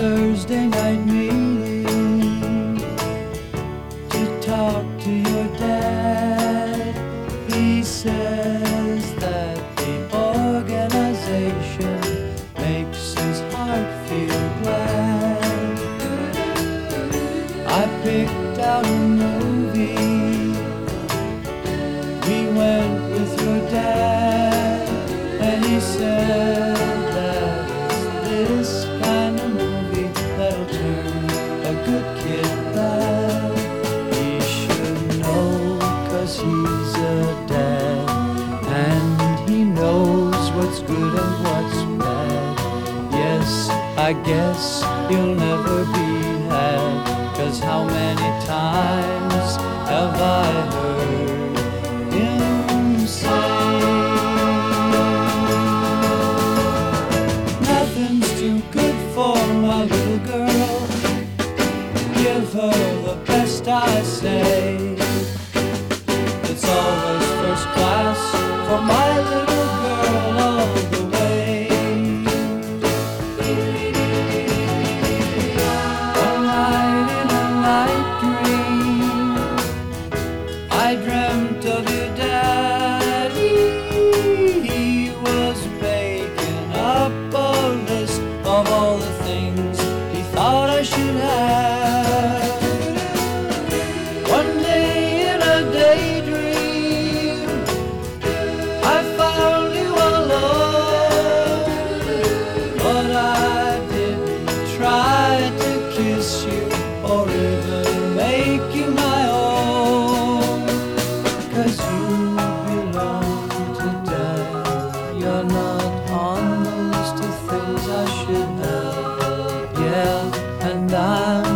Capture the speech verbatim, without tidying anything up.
Thursday night meeting to talk to your dad. He says that the organization makes his heart feel glad. I picked out a movie. We went with your dad, and he said that it's this kind of movie that'll turn a good kid bad. He should know, 'cause he's a dad, and he knows what's good and what's bad. Yes, I guess he'll never be had, 'cause how many times have I heard him say, nothing's too good for my little girl. Give her the best, I say. It's always first class for my little girl all the way. One night in a night dream, I dreamt of your daddy. He was making up a list of all the things he thought I should have. One day in a daydream, I found you alone, but I didn't try to kiss you or even make you my own, 'cause you belong to Dad. You're not on the list of things I should have. Yeah, and I'm